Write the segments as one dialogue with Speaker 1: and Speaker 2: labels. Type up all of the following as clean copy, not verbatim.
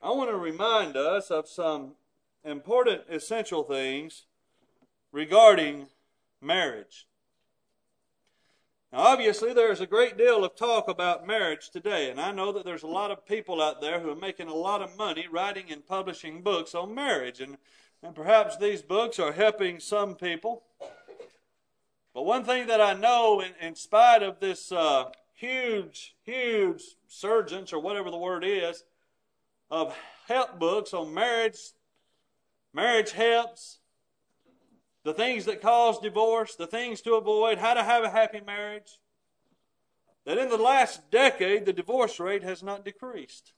Speaker 1: I want to remind us of some important, essential things regarding marriage. Now, obviously, there's a great deal of talk about marriage today, and I know that there's a lot of people out there who are making a lot of money writing and publishing books on marriage, and perhaps these books are helping some people. But one thing that I know, in spite of this huge surgence, or whatever the word is, of help books on marriage helps, the things that cause divorce, the things to avoid, how to have a happy marriage, that in the last decade, the divorce rate has not decreased.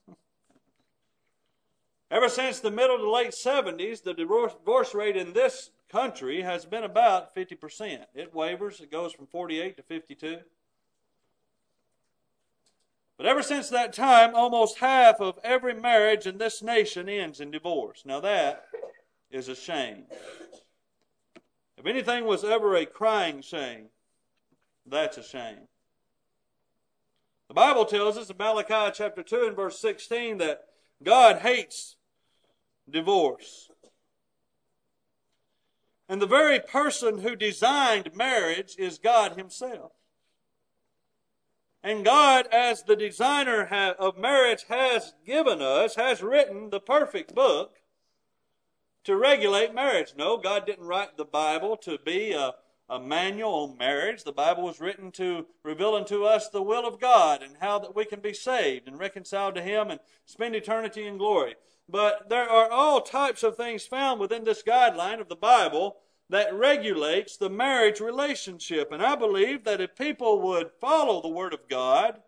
Speaker 1: Ever since the middle to late 70s, the divorce rate in this country has been about 50%. It wavers. It goes from 48 to 52. But ever since that time, almost half of every marriage in this nation ends in divorce. Now that is a shame. If anything was ever a crying shame, that's a shame. The Bible tells us in Malachi chapter 2 and verse 16 that God hates divorce. And the very person who designed marriage is God Himself. And God, as the designer of marriage, has written the perfect book to regulate marriage. No, God didn't write the Bible to be a manual on marriage. The Bible was written to reveal unto us the will of God and how that we can be saved and reconciled to Him and spend eternity in glory. But there are all types of things found within this guideline of the Bible that regulates the marriage relationship. And I believe that if people would follow the Word of God,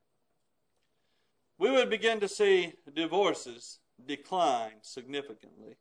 Speaker 1: we would begin to see divorces decline significantly.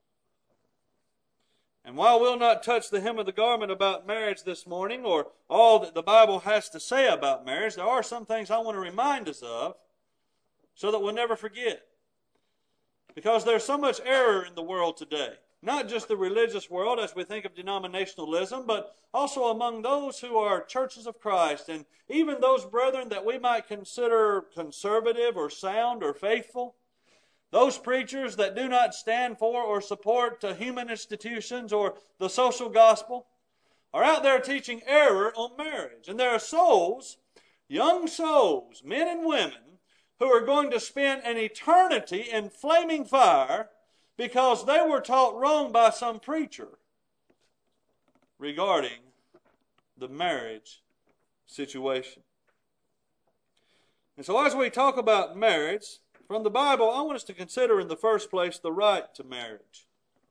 Speaker 1: And while we'll not touch the hem of the garment about marriage this morning, or all that the Bible has to say about marriage, there are some things I want to remind us of so that we'll never forget. Because there's so much error in the world today. Not just the religious world as we think of denominationalism, but also among those who are churches of Christ, and even those brethren that we might consider conservative or sound or faithful. Those preachers that do not stand for or support human institutions or the social gospel are out there teaching error on marriage. And there are souls, young souls, men and women, who are going to spend an eternity in flaming fire because they were taught wrong by some preacher regarding the marriage situation. And so as we talk about marriage, from the Bible, I want us to consider in the first place the right to marriage.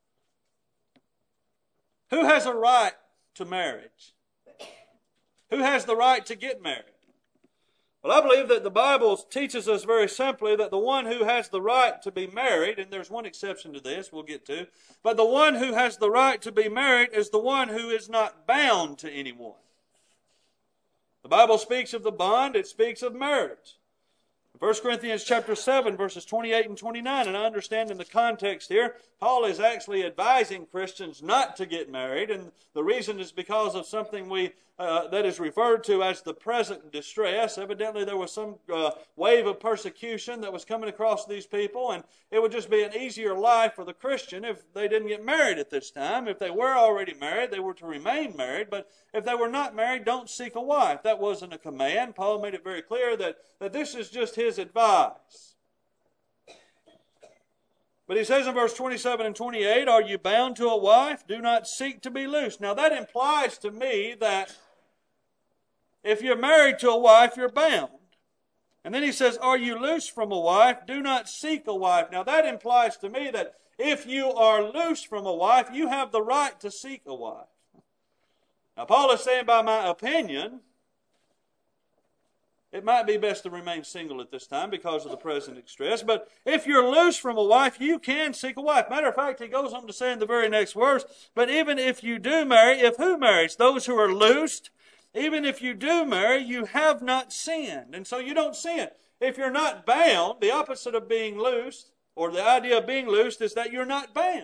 Speaker 1: Who has a right to marriage? Who has the right to get married? Well, I believe that the Bible teaches us very simply that the one who has the right to be married, and there's one exception to this we'll get to, but the one who has the right to be married is the one who is not bound to anyone. The Bible speaks of the bond, it speaks of marriage. 1 Corinthians chapter 7, verses 28 and 29, and I understand in the context here, Paul is actually advising Christians not to get married, and the reason is because of something that is referred to as the present distress. Evidently there was some wave of persecution that was coming across these people, and it would just be an easier life for the Christian if they didn't get married at this time. If they were already married, they were to remain married, but if they were not married, don't seek a wife. That wasn't a command. Paul made it very clear that this is just his advice. But he says in verse 27 and 28, are you bound to a wife? Do not seek to be loose. Now that implies to me that if you're married to a wife, you're bound. And then he says, are you loose from a wife? Do not seek a wife. Now that implies to me that if you are loose from a wife, you have the right to seek a wife. Now Paul is saying, by my opinion, it might be best to remain single at this time because of the present distress. But if you're loose from a wife, you can seek a wife. Matter of fact, he goes on to say in the very next verse, but even if you do marry, if who marries? Those who are loosed. Even if you do marry, you have not sinned. And so you don't sin. If you're not bound, the opposite of being loosed, or the idea of being loosed, is that you're not bound.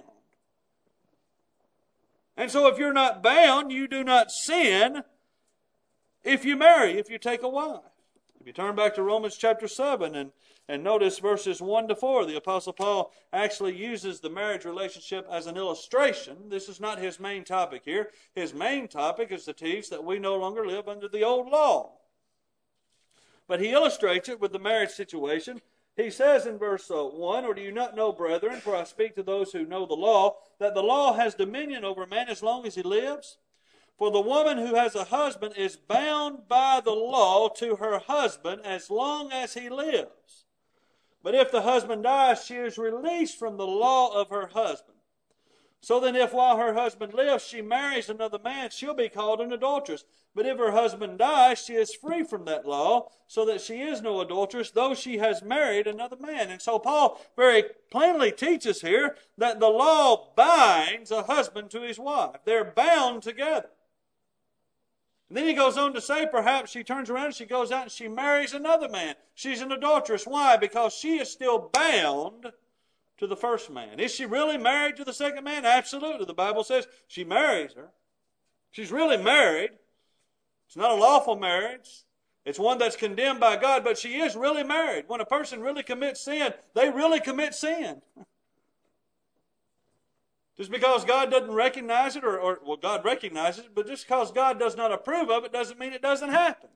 Speaker 1: And so if you're not bound, you do not sin if you marry, if you take a wife. If you turn back to Romans chapter 7 and notice verses 1 to 4, the Apostle Paul actually uses the marriage relationship as an illustration. This is not his main topic here. His main topic is to teach that we no longer live under the old law. But he illustrates it with the marriage situation. He says in verse 1, "Or do you not know, brethren, for I speak to those who know the law, that the law has dominion over man as long as he lives? For the woman who has a husband is bound by the law to her husband as long as he lives. But if the husband dies, she is released from the law of her husband. So then if while her husband lives she marries another man, she'll be called an adulteress. But if her husband dies, she is free from that law, so that she is no adulteress, though she has married another man." And so Paul very plainly teaches here that the law binds a husband to his wife. They're bound together. And then he goes on to say, perhaps she turns around and she goes out and she marries another man. She's an adulteress. Why? Because she is still bound to the first man. Is she really married to the second man? Absolutely. The Bible says she marries her. She's really married. It's not a lawful marriage. It's one that's condemned by God, but she is really married. When a person really commits sin, they really commit sin. Just because God doesn't recognize it, or God recognizes it, but just because God does not approve of it doesn't mean it doesn't happen.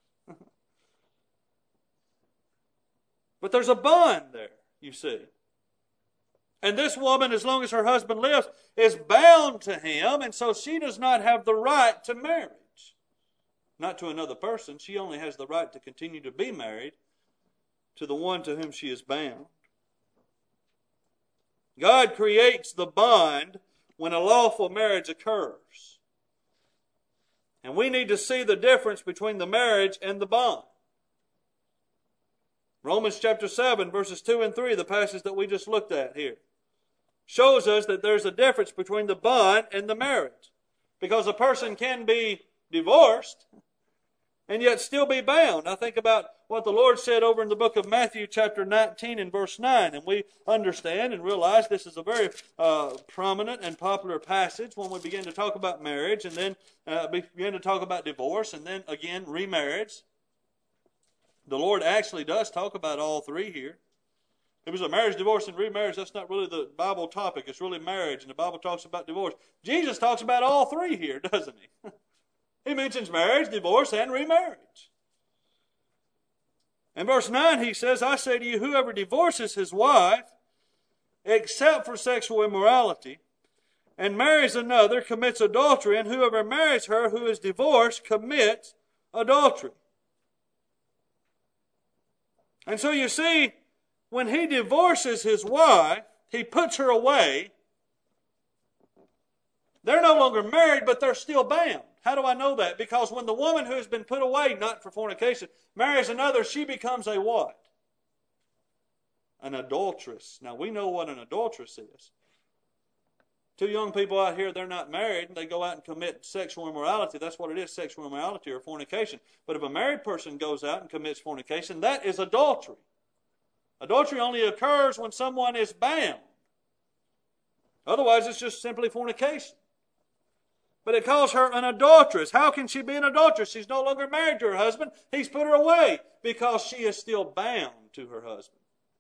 Speaker 1: But there's a bond there, you see. And this woman, as long as her husband lives, is bound to him, and so she does not have the right to marriage. Not to another person. She only has the right to continue to be married to the one to whom she is bound. God creates the bond when a lawful marriage occurs. And we need to see the difference between the marriage and the bond. Romans chapter 7, verses 2 and 3, the passage that we just looked at here, shows us that there's a difference between the bond and the marriage. Because a person can be divorced and yet still be bound. I think about what the Lord said over in the book of Matthew chapter 19 and verse 9. And we understand and realize this is a very prominent and popular passage when we begin to talk about marriage and then begin to talk about divorce and then again remarriage. The Lord actually does talk about all three here. If it's a marriage, divorce, and remarriage, that's not really the Bible topic. It's really marriage, and the Bible talks about divorce. Jesus talks about all three here, doesn't he? He mentions marriage, divorce, and remarriage. In verse 9 he says, "I say to you, whoever divorces his wife, except for sexual immorality, and marries another, commits adultery, and whoever marries her who is divorced commits adultery." And so you see, when he divorces his wife, he puts her away. They're no longer married, but they're still bound. How do I know that? Because when the woman who has been put away, not for fornication, marries another, she becomes a what? An adulteress. Now, we know what an adulteress is. Two young people out here, they're not married, and they go out and commit sexual immorality. That's what it is, sexual immorality or fornication. But if a married person goes out and commits fornication, that is adultery. Adultery only occurs when someone is bound. Otherwise, it's just simply fornication. But it calls her an adulteress. How can she be an adulteress? She's no longer married to her husband. He's put her away because she is still bound to her husband.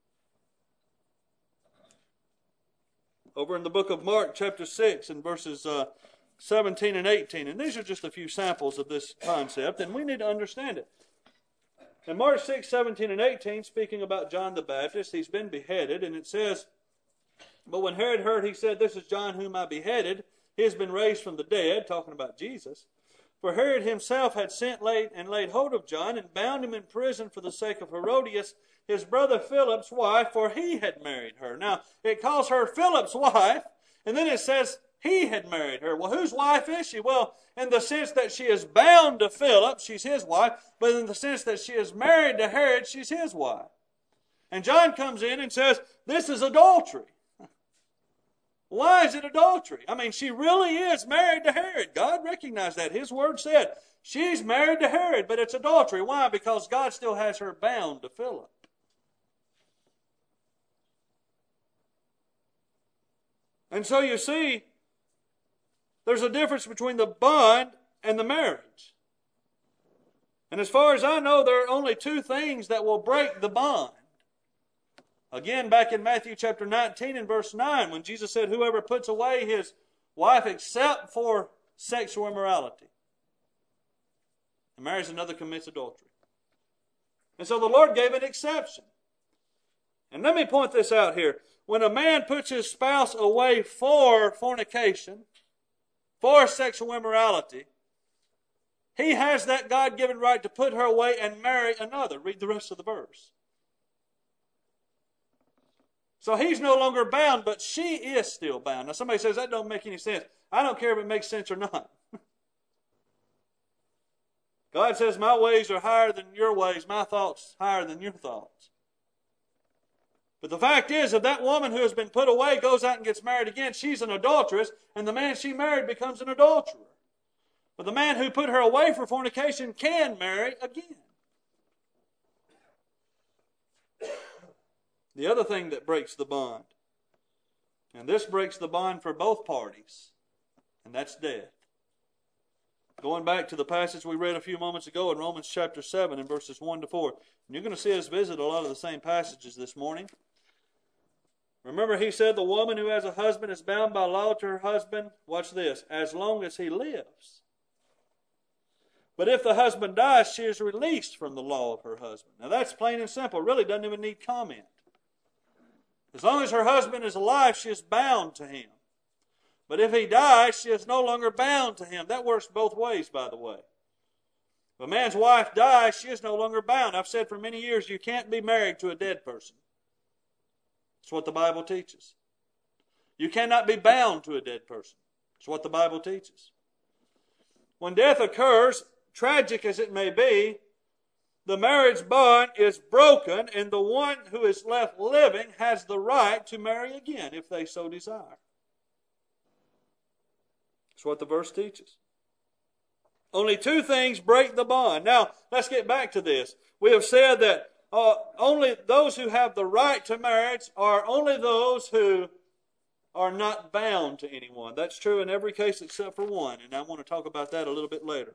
Speaker 1: Over in the book of Mark, chapter 6, and verses 17 and 18. And these are just a few samples of this concept, and we need to understand it. In Mark 6, 17 and 18, speaking about John the Baptist, he's been beheaded, and it says, "But when Herod heard, he said, 'This is John whom I beheaded. He has been raised from the dead,'" talking about Jesus. "For Herod himself had sent and laid hold of John and bound him in prison for the sake of Herodias, his brother Philip's wife, for he had married her." Now, it calls her Philip's wife, and then it says he had married her. Well, whose wife is she? Well, in the sense that she is bound to Philip, she's his wife, but in the sense that she is married to Herod, she's his wife. And John comes in and says, this is adultery. Why is it adultery? I mean, she really is married to Herod. God recognized that. His word said she's married to Herod, but it's adultery. Why? Because God still has her bound to Philip. And so you see, there's a difference between the bond and the marriage. And as far as I know, there are only two things that will break the bond. Again, back in Matthew chapter 19 and verse 9, when Jesus said, whoever puts away his wife except for sexual immorality and marries another commits adultery. And so the Lord gave an exception. And let me point this out here. When a man puts his spouse away for fornication, for sexual immorality, he has that God-given right to put her away and marry another. Read the rest of the verse. So he's no longer bound, but she is still bound. Now somebody says, that don't make any sense. I don't care if it makes sense or not. God says, my ways are higher than your ways, my thoughts higher than your thoughts. But the fact is, if that woman who has been put away goes out and gets married again, she's an adulteress, and the man she married becomes an adulterer. But the man who put her away for fornication can marry again. The other thing that breaks the bond, and this breaks the bond for both parties, and that's death. Going back to the passage we read a few moments ago in Romans chapter 7 and verses 1 to 4. And you're going to see us visit a lot of the same passages this morning. Remember, he said the woman who has a husband is bound by law to her husband, watch this, as long as he lives. But if the husband dies, she is released from the law of her husband. Now that's plain and simple. Really doesn't even need comment. As long as her husband is alive, she is bound to him. But if he dies, she is no longer bound to him. That works both ways, by the way. If a man's wife dies, she is no longer bound. I've said for many years, you can't be married to a dead person. That's what the Bible teaches. You cannot be bound to a dead person. That's what the Bible teaches. When death occurs, tragic as it may be, the marriage bond is broken, and the one who is left living has the right to marry again if they so desire. That's what the verse teaches. Only two things break the bond. Now, let's get back to this. We have said that only those who have the right to marriage are only those who are not bound to anyone. That's true in every case except for one, and I want to talk about that a little bit later.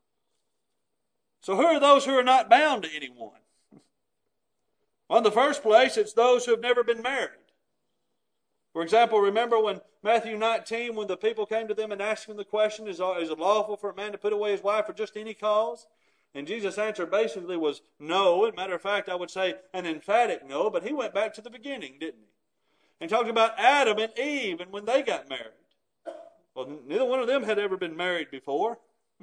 Speaker 1: So who are those who are not bound to anyone? Well, in the first place, it's those who have never been married. For example, remember when Matthew 19, when the people came to them and asked him the question, is it lawful for a man to put away his wife for just any cause? And Jesus' answer basically was no. As a matter of fact, I would say an emphatic no, but he went back to the beginning, didn't he? And talked about Adam and Eve and when they got married. Well, neither one of them had ever been married before.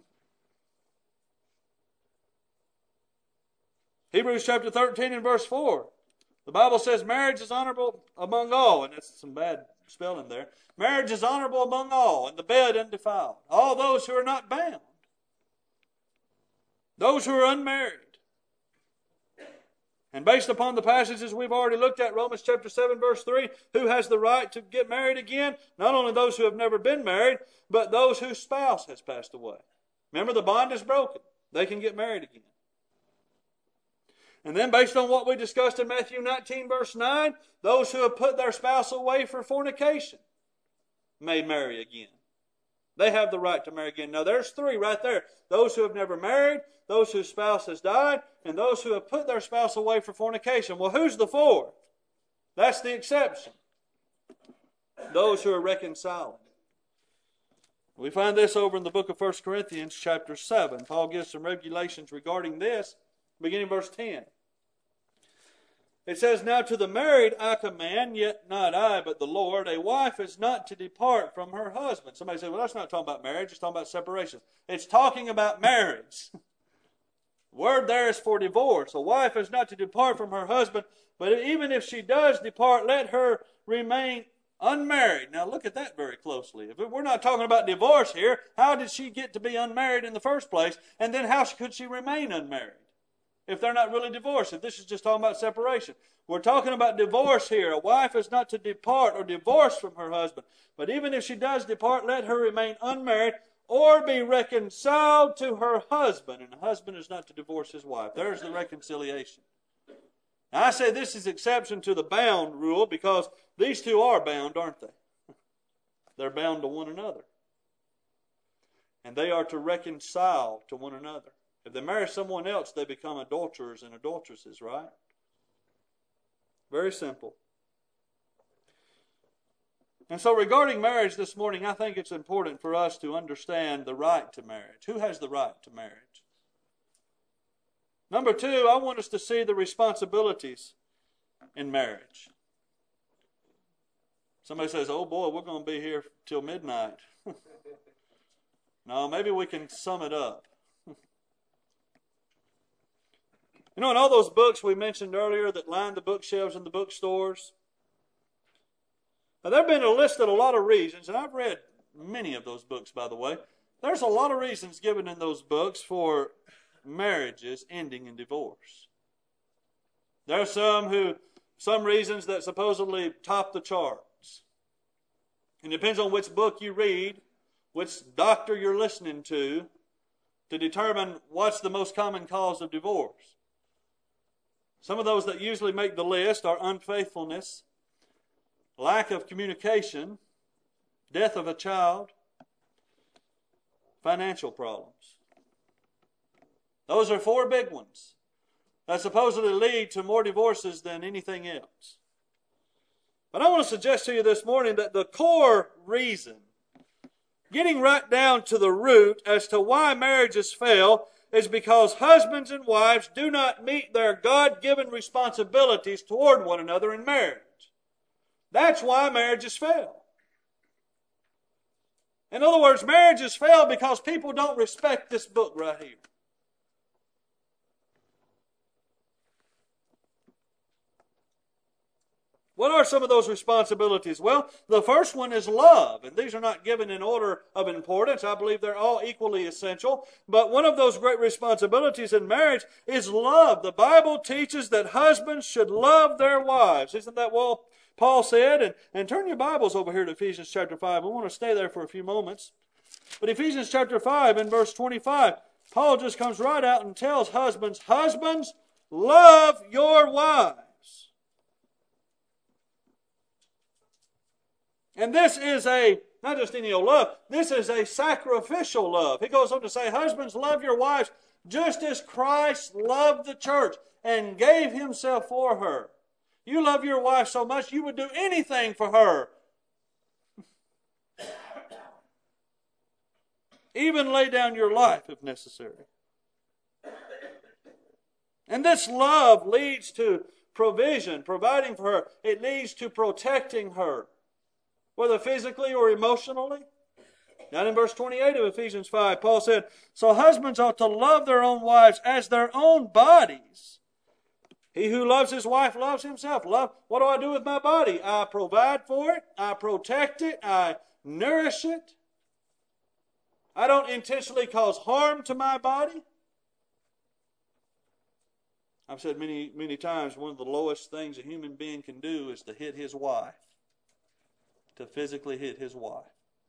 Speaker 1: Hebrews chapter 13 and verse 4. The Bible says marriage is honorable among all, and that's some bad spelling there. Marriage is honorable among all, and the bed undefiled. All those who are not bound. Those who are unmarried. And based upon the passages we've already looked at, Romans chapter 7 verse 3, who has the right to get married again? Not only those who have never been married, but those whose spouse has passed away. Remember, the bond is broken. They can get married again. And then based on what we discussed in Matthew 19 verse 9, those who have put their spouse away for fornication may marry again. They have the right to marry again. Now there's three right there. Those who have never married, those whose spouse has died, and those who have put their spouse away for fornication. Well, who's the fourth? That's the exception. Those who are reconciling. We find this over in the book of 1 Corinthians chapter 7. Paul gives some regulations regarding this, beginning verse 10. It says, now to the married I command, yet not I, but the Lord, a wife is not to depart from her husband. Somebody said, well, that's not talking about marriage, it's talking about separation. It's talking about marriage. The word there is for divorce. A wife is not to depart from her husband, but even if she does depart, let her remain unmarried. Now look at that very closely. If we're not talking about divorce here, how did she get to be unmarried in the first place? And then how could she remain unmarried? If they're not really divorced, if this is just talking about separation. We're talking about divorce here. A wife is not to depart or divorce from her husband. But even if she does depart, let her remain unmarried or be reconciled to her husband. And the husband is not to divorce his wife. There's the reconciliation. Now I say this is exception to the bound rule because these two are bound, aren't they? They're bound to one another. And they are to reconcile to one another. If they marry someone else, they become adulterers and adulteresses, right? Very simple. And so regarding marriage this morning, I think it's important for us to understand the right to marriage. Who has the right to marriage? Number two, I want us to see the responsibilities in marriage. Somebody says, oh boy, we're going to be here till midnight. No, maybe we can sum it up. You know, in all those books we mentioned earlier that line the bookshelves in the bookstores, now, there have been listed a lot of reasons, and I've read many of those books, by the way. There's a lot of reasons given in those books for marriages ending in divorce. There are some reasons that supposedly top the charts. It depends on which book you read, which doctor you're listening to determine what's the most common cause of divorce. Some of those that usually make the list are unfaithfulness, lack of communication, death of a child, financial problems. Those are four big ones that supposedly lead to more divorces than anything else. But I want to suggest to you this morning that the core reason, getting right down to the root as to why marriages fail, is because husbands and wives do not meet their God-given responsibilities toward one another in marriage. That's why marriages fail. In other words, marriages fail because people don't respect this book right here. What are some of those responsibilities? Well, the first one is love, and these are not given in order of importance. I believe they're all equally essential, but one of those great responsibilities in marriage is love. The Bible teaches that husbands should love their wives. Isn't that what Paul said? And turn your Bibles over here to Ephesians chapter 5. We want to stay there for a few moments. But Ephesians chapter 5 and verse 25, Paul just comes right out and tells husbands, husbands, love your wives. And this is not just any old love, this is a sacrificial love. He goes on to say, husbands, love your wives just as Christ loved the church and gave himself for her. You love your wife so much you would do anything for her. Even lay down your life if necessary. And this love leads to provision, providing for her. It leads to protecting her, whether physically or emotionally. Down in verse 28 of Ephesians 5, Paul said, so husbands ought to love their own wives as their own bodies. He who loves his wife loves himself. Love. What do I do with my body? I provide for it. I protect it. I nourish it. I don't intentionally cause harm to my body. I've said many, many times, one of the lowest things a human being can do is to hit his wife. To physically hit his wife.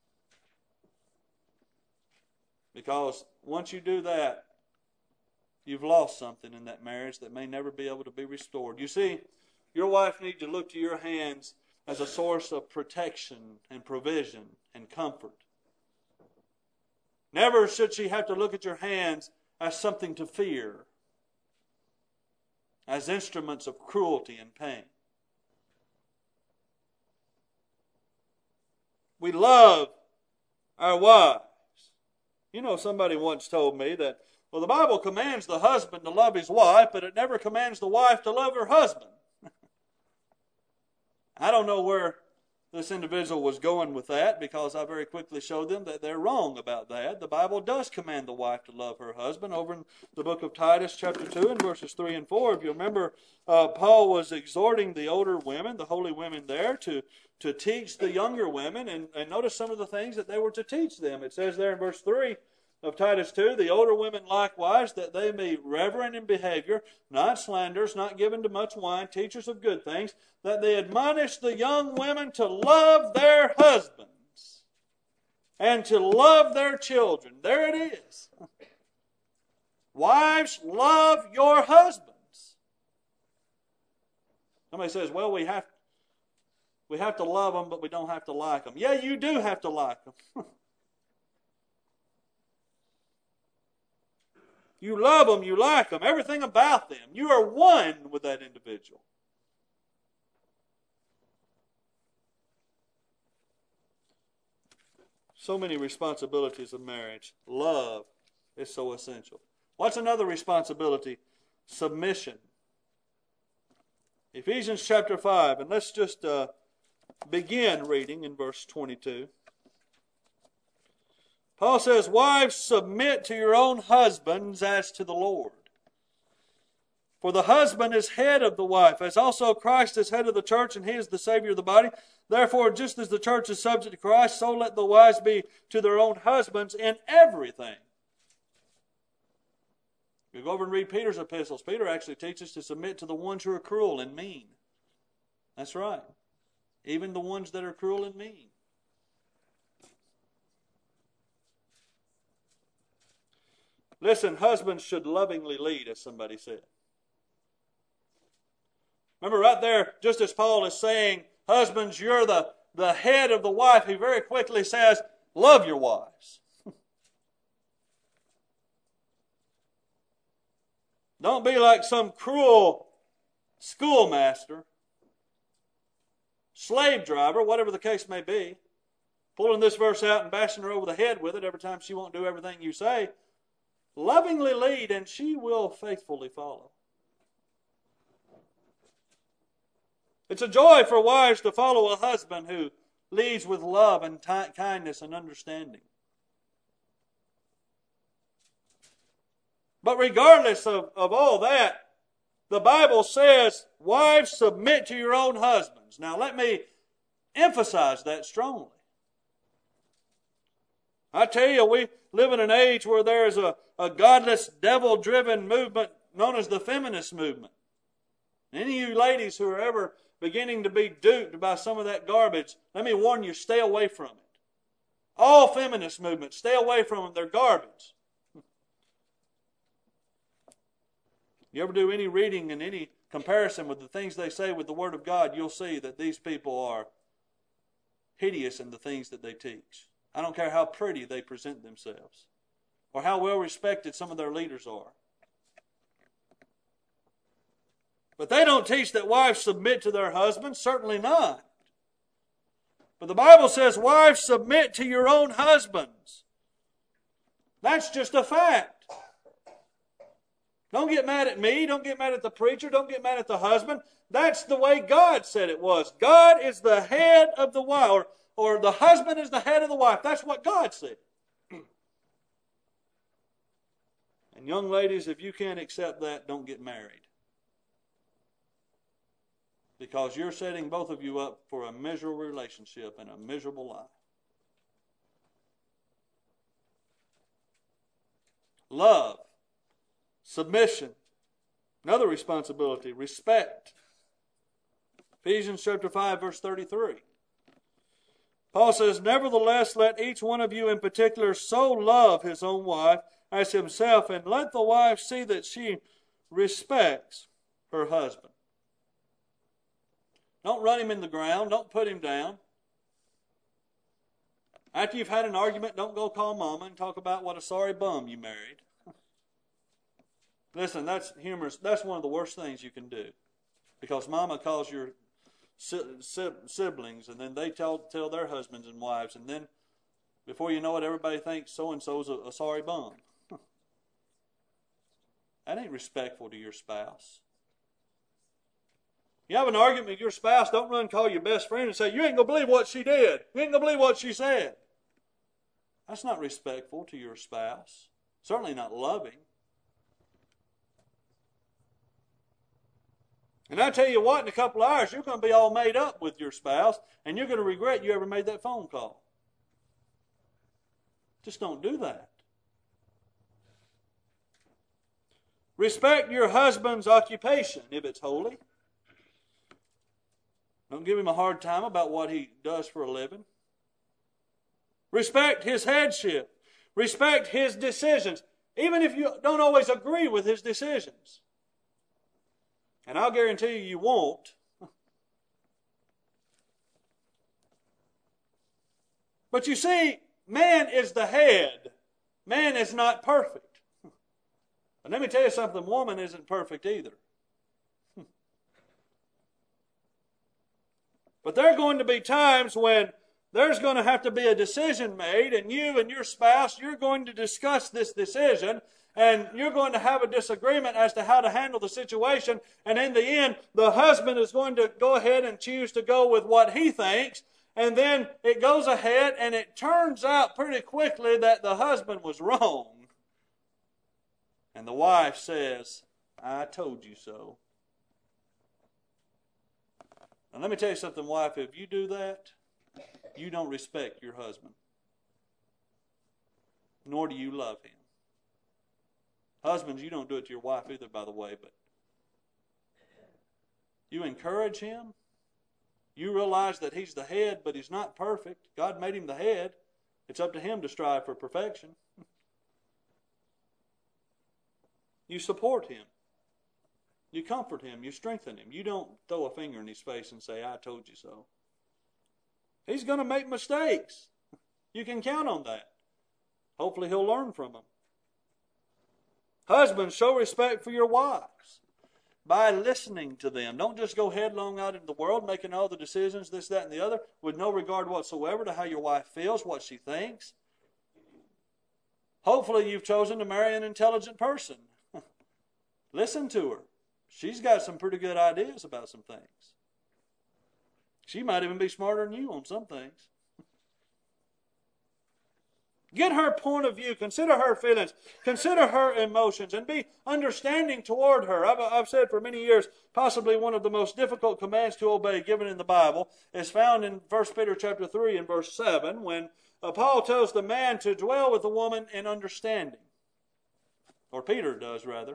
Speaker 1: Because once you do that, you've lost something in that marriage that may never be able to be restored. You see, your wife needs to look to your hands as a source of protection and provision and comfort. Never should she have to look at your hands as something to fear, as instruments of cruelty and pain. We love our wives. You know, somebody once told me that, well, the Bible commands the husband to love his wife, but it never commands the wife to love her husband. I don't know where this individual was going with that, because I very quickly showed them that they're wrong about that. The Bible does command the wife to love her husband. Over in the book of Titus chapter 2 and verses 3 and 4, if you remember, Paul was exhorting the older women, the holy women there, to teach the younger women, and notice some of the things that they were to teach them. It says there in verse 3 of Titus 2, the older women likewise, that they may be reverent in behavior, not slanderers, not given to much wine, teachers of good things, that they admonish the young women to love their husbands and to love their children. There it is. Wives, love your husbands. Somebody says, well, we have to love them, but we don't have to like them. Yeah, you do have to like them. You love them, you like them, everything about them. You are one with that individual. So many responsibilities of marriage. Love is so essential. What's another responsibility? Submission. Ephesians chapter 5, and let's just begin reading in verse 22. Paul says, "Wives, submit to your own husbands as to the Lord. For the husband is head of the wife, as also Christ is head of the church, and he is the Savior of the body. Therefore, just as the church is subject to Christ, so let the wives be to their own husbands in everything." You go over and read Peter's epistles. Peter actually teaches to submit to the ones who are cruel and mean. That's right. Even the ones that are cruel and mean. Listen, husbands should lovingly lead, as somebody said. Remember right there, just as Paul is saying, husbands, you're the head of the wife, he very quickly says, love your wives. Don't be like some cruel schoolmaster, slave driver, whatever the case may be, pulling this verse out and bashing her over the head with it every time she won't do everything you say. Lovingly lead, and she will faithfully follow. It's a joy for wives to follow a husband who leads with love and kindness and understanding. But regardless of all that, the Bible says, wives, submit to your own husbands. Now let me emphasize that strongly. I tell you, we live in an age where there is a godless, devil-driven movement known as the feminist movement. Any of you ladies who are ever beginning to be duped by some of that garbage, let me warn you, stay away from it. All feminist movements, stay away from them. They're garbage. You ever do any reading and any comparison with the things they say with the Word of God, you'll see that these people are hideous in the things that they teach. I don't care how pretty they present themselves or how well respected some of their leaders are. But they don't teach that wives submit to their husbands, certainly not. But the Bible says, wives, submit to your own husbands. That's just a fact. Don't get mad at me. Don't get mad at the preacher. Don't get mad at the husband. That's the way God said it was. God is the head of the wife, or the husband is the head of the wife. That's what God said. And young ladies, if you can't accept that, don't get married. Because you're setting both of you up for a miserable relationship and a miserable life. Love. Submission. Another responsibility. Respect. Ephesians chapter 5, verse 33. Paul says, "Nevertheless, let each one of you in particular so love his own wife as himself, and let the wife see that she respects her husband." Don't run him in the ground. Don't put him down. After you've had an argument, don't go call mama and talk about what a sorry bum you married. Listen, that's humorous. That's one of the worst things you can do. Because mama calls your siblings, and then they tell their husbands and wives, and then before you know it, everybody thinks so-and-so's a sorry bum. That ain't respectful to your spouse. You have an argument with your spouse, don't run and call your best friend and say, "You ain't going to believe what she did. You ain't going to believe what she said." That's not respectful to your spouse. Certainly not loving. And I tell you what, in a couple of hours, you're going to be all made up with your spouse, and you're going to regret you ever made that phone call. Just don't do that. Respect your husband's occupation, if it's holy. Don't give him a hard time about what he does for a living. Respect his headship. Respect his decisions, even if you don't always agree with his decisions. And I'll guarantee you won't. But you see, man is the head. Man is not perfect. And let me tell you something, woman isn't perfect either. But there are going to be times when there's going to have to be a decision made, and you and your spouse, you're going to discuss this decision, and you're going to have a disagreement as to how to handle the situation, and in the end, the husband is going to go ahead and choose to go with what he thinks, and then it goes ahead, and it turns out pretty quickly that the husband was wrong. And the wife says, I told you so. And let me tell you something, wife, if you do that, you don't respect your husband. Nor do you love him. Husbands, you don't do it to your wife either, by the way, but you encourage him. You realize that he's the head, but he's not perfect. God made him the head. It's up to him to strive for perfection. You support him. You comfort him. You strengthen him. You don't throw a finger in his face and say, I told you so. He's going to make mistakes. You can count on that. Hopefully he'll learn from them. Husbands, show respect for your wives by listening to them. Don't just go headlong out into the world making all the decisions, this, that, and the other, with no regard whatsoever to how your wife feels, what she thinks. Hopefully you've chosen to marry an intelligent person. Listen to her. She's got some pretty good ideas about some things. She might even be smarter than you on some things. Get her point of view. Consider her feelings. Consider her emotions and be understanding toward her. I've said for many years, possibly one of the most difficult commands to obey given in the Bible is found in 1 Peter chapter 3 and verse 7 when Paul tells the man to dwell with the woman in understanding. Or Peter does, rather.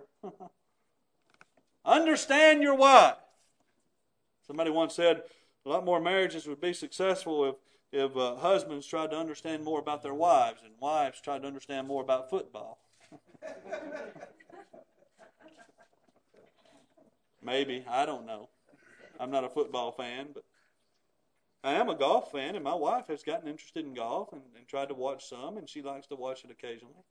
Speaker 1: Understand your wife. Somebody once said a lot more marriages would be successful if husbands tried to understand more about their wives and wives tried to understand more about football. Maybe. I don't know. I'm not a football fan, but I am a golf fan, and my wife has gotten interested in golf and tried to watch some, and she likes to watch it occasionally.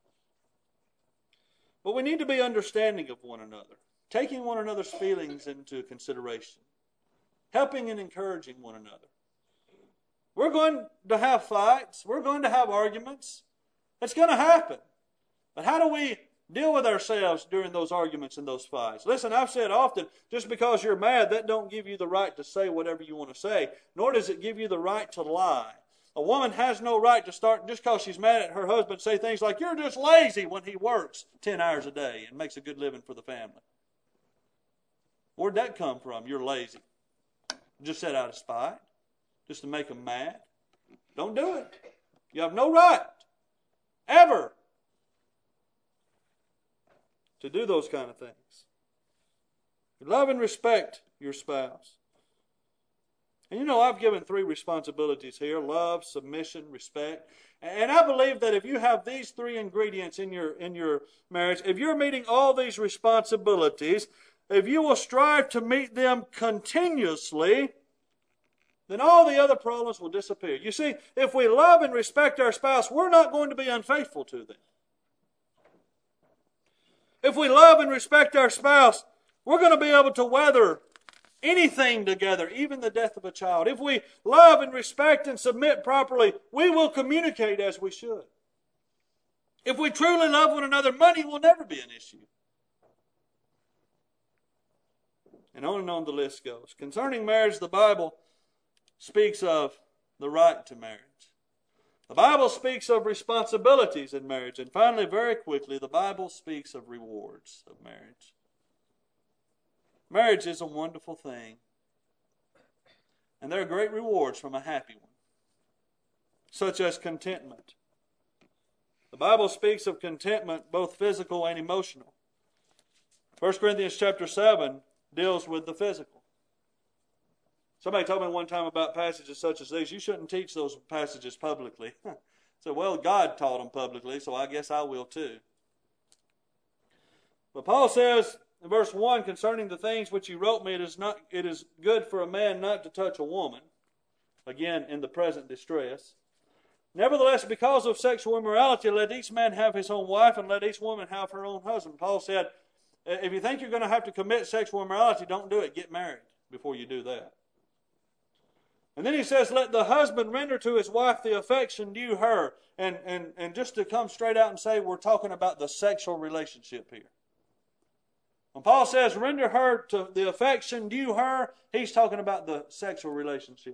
Speaker 1: But we need to be understanding of one another, taking one another's feelings into consideration, helping and encouraging one another. We're going to have fights. We're going to have arguments. It's going to happen. But how do we deal with ourselves during those arguments and those fights? Listen, I've said often, just because you're mad, that don't give you the right to say whatever you want to say, nor does it give you the right to lie. A woman has no right to start, just because she's mad at her husband, say things like, you're just lazy when he works 10 hours a day and makes a good living for the family. Where'd that come from? You're lazy. Just said out of spite. Just to make them mad. Don't do it. You have no right, ever, to do those kind of things. Love and respect your spouse. And you know, I've given 3 responsibilities here: love, submission, respect. And I believe that if you have these 3 ingredients in your marriage, if you're meeting all these responsibilities, if you will strive to meet them continuously, then all the other problems will disappear. You see, if we love and respect our spouse, we're not going to be unfaithful to them. If we love and respect our spouse, we're going to be able to weather anything together, even the death of a child. If we love and respect and submit properly, we will communicate as we should. If we truly love one another, money will never be an issue. And on the list goes. Concerning marriage, the Bible speaks of the right to marriage. The Bible speaks of responsibilities in marriage. And finally, very quickly, the Bible speaks of rewards of marriage. Marriage is a wonderful thing. And there are great rewards from a happy one, such as contentment. The Bible speaks of contentment, both physical and emotional. 1 Corinthians chapter 7 deals with the physical. Somebody told me one time about passages such as these, you shouldn't teach those passages publicly. So, well, God taught them publicly, so I guess I will too. But Paul says in verse 1, concerning the things which he wrote me, it is good for a man not to touch a woman, again, in the present distress, Nevertheless, because of sexual immorality, let each man have his own wife, and let each woman have her own husband. Paul said, if you think you're going to have to commit sexual immorality, don't do it. Get married before you do that. And then he says, let the husband render to his wife the affection due her. And just to come straight out and say, we're talking about the sexual relationship here. When Paul says, render her to the affection due her, he's talking about the sexual relationship.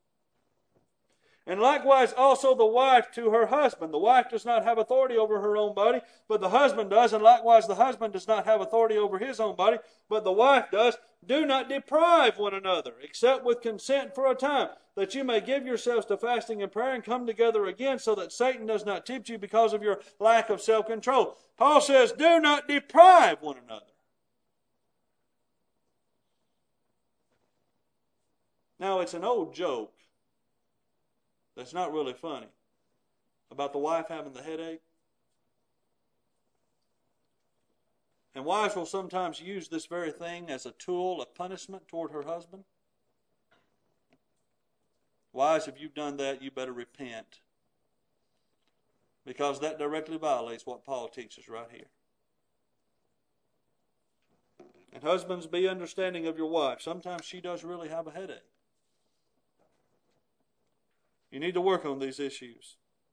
Speaker 1: And likewise also the wife to her husband. The wife does not have authority over her own body, but the husband does. And likewise the husband does not have authority over his own body, but the wife does. Do not deprive one another, except with consent for a time, that you may give yourselves to fasting and prayer and come together again, so that Satan does not tempt you because of your lack of self-control. Paul says, do not deprive one another. Now, it's an old joke that's not really funny about the wife having the headache. And wives will sometimes use this very thing as a tool of punishment toward her husband. Wives, if you've done that, you better repent, because that directly violates what Paul teaches right here. And husbands, be understanding of your wife. Sometimes she does really have a headache. You need to work on these issues.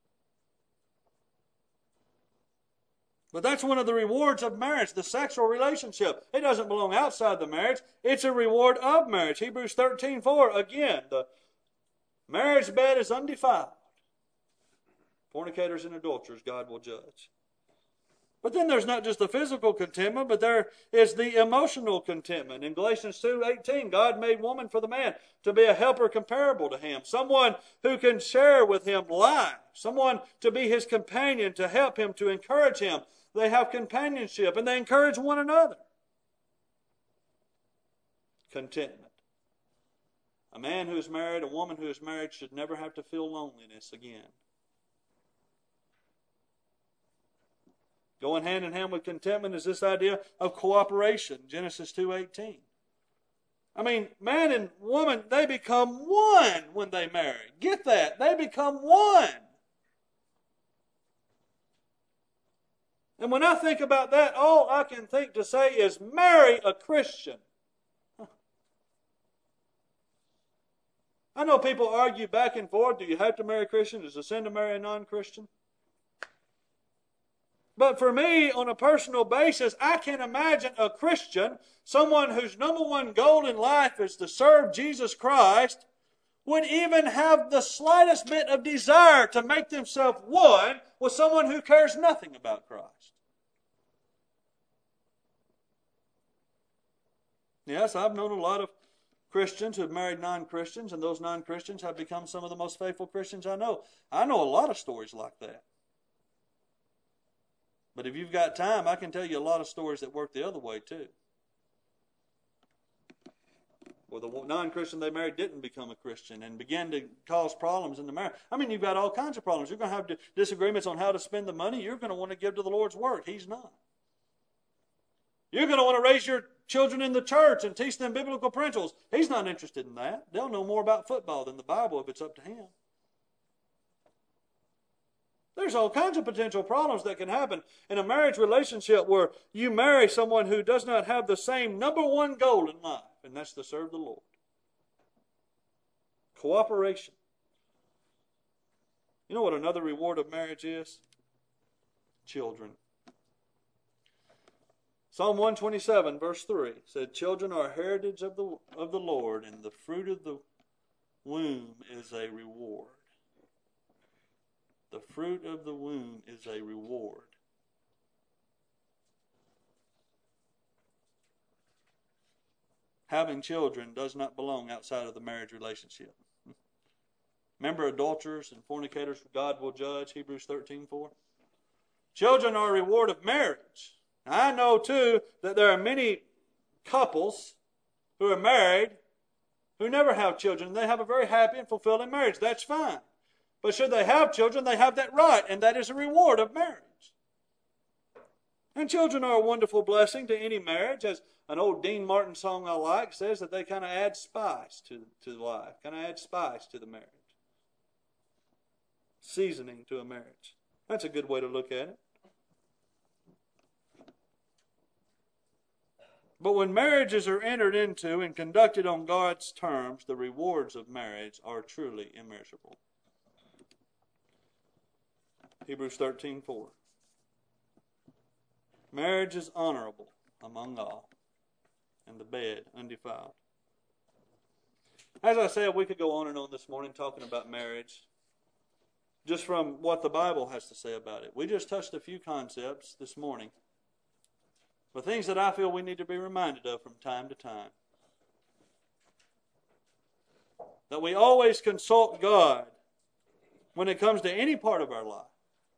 Speaker 1: But that's one of the rewards of marriage, the sexual relationship. It doesn't belong outside the marriage. It's a reward of marriage. Hebrews 13:4, again, the marriage bed is undefiled. Fornicators and adulterers God will judge. But then there's not just the physical contentment, but there is the emotional contentment. In Galatians 2:18, God made woman for the man to be a helper comparable to him, someone who can share with him life, someone to be his companion, to help him, to encourage him. They have companionship, and they encourage one another. Contentment. A man who is married, a woman who is married should never have to feel loneliness again. Going hand in hand with contentment is this idea of cooperation, Genesis 2:18. I mean, man and woman, they become one when they marry. Get that? They become one. And when I think about that, all I can think to say is marry a Christian. I know people argue back and forth. Do you have to marry a Christian? Is it a sin to marry a non-Christian? But for me, on a personal basis, I can imagine a Christian, someone whose number one goal in life is to serve Jesus Christ, would even have the slightest bit of desire to make themselves one with someone who cares nothing about Christ. Yes, I've known a lot of Christians who have married non-Christians, and those non-Christians have become some of the most faithful Christians I know. I know a lot of stories like that. But if you've got time, I can tell you a lot of stories that work the other way too. Well, the non-Christian they married didn't become a Christian and began to cause problems in the marriage. I mean, you've got all kinds of problems. You're going to have disagreements on how to spend the money. You're going to want to give to the Lord's work. He's not. You're going to want to raise your children in the church and teach them biblical principles. He's not interested in that. They'll know more about football than the Bible if it's up to him. There's all kinds of potential problems that can happen in a marriage relationship where you marry someone who does not have the same number one goal in life, and that's to serve the Lord. Cooperation. You know what another reward of marriage is? Children. Psalm 127, verse 3 said, children are a heritage of the Lord, and the fruit of the womb is a reward. The fruit of the womb is a reward. Having children does not belong outside of the marriage relationship. Remember, adulterers and fornicators God will judge, Hebrews 13:4. Children are a reward of marriage. Now, I know, too, that there are many couples who are married who never have children. They have a very happy and fulfilling marriage. That's fine. But should they have children, they have that right, and that is a reward of marriage. And children are a wonderful blessing to any marriage. As an old Dean Martin song I like says, that they kind of add spice to life, kind of add spice to the marriage. seasoning to a marriage. That's a good way to look at it. But when marriages are entered into and conducted on God's terms, the rewards of marriage are truly immeasurable. Hebrews 13:4. Marriage is honorable among all, and the bed undefiled. As I said, we could go on and on this morning talking about marriage, just from what the Bible has to say about it. We just touched a few concepts this morning, but things that I feel we need to be reminded of from time to time. That we always consult God when it comes to any part of our life.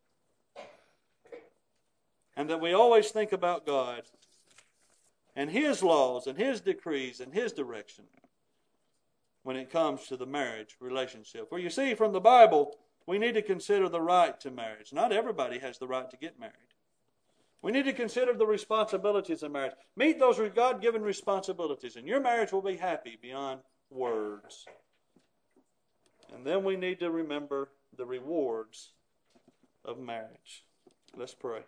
Speaker 1: And that we always think about God and His laws and His decrees and His direction when it comes to the marriage relationship. For you see, from the Bible, we need to consider the right to marriage. Not everybody has the right to get married. We need to consider the responsibilities of marriage. Meet those God-given responsibilities, and your marriage will be happy beyond words. And then we need to remember the rewards of marriage. Let's pray.